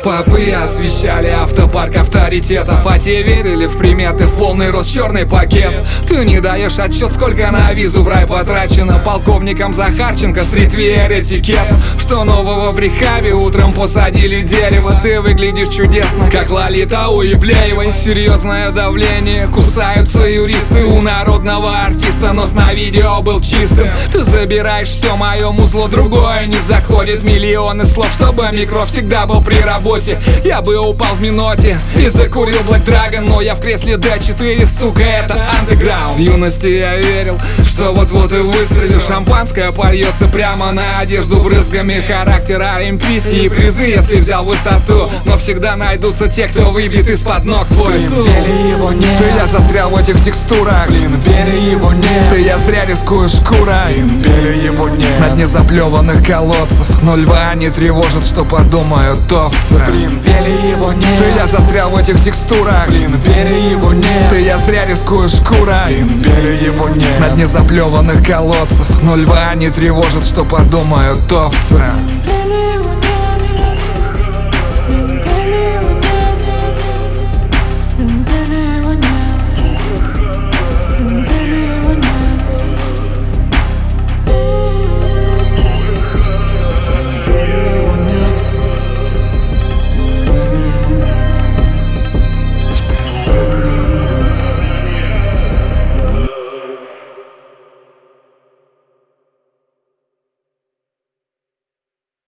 Попы освещали автопарк авторитетов, а те верили в приметы, в полный рост черный пакет. Ты не даешь отчет, сколько на визу в рай потрачено полковником Захарченко, стритвиер этикет. Что нового в Рехабе, утром посадили дерево. Ты выглядишь чудесно, как Лолита у Ивлеевой. Серьезное давление, кусаются юристы у народного артиста. Нос на видео был чистым. Ты забираешь все, мое музло другое не заходит. Миллионы слов, чтобы микро всегда был при работе. Я бы упал в минуте и закурил Black Dragon, но я в кресле D4, сука, это андеграунд. В юности я верил, что вот-вот и выстрелю. Шампанское польется прямо на одежду брызгами. Характер олимпийский, призы, если взял высоту. Но всегда найдутся те, кто выбьет из-под ног твой стул. Его нет. Ты я застрял в этих текстурах. Блин, бери его нет. Ты я зря рискую шкурой. Блин, бери его нет. На дне заплеванных колодцев, но льва не тревожит, что подумают овцы. Блин, бери его нет. Ты я застрял в этих текстурах. Блин, бери его нет. Ты я зря рискую шкурой. Блин, бери его нет. На дне заплеванных колодцев, но льва не тревожит, что подумают овцы.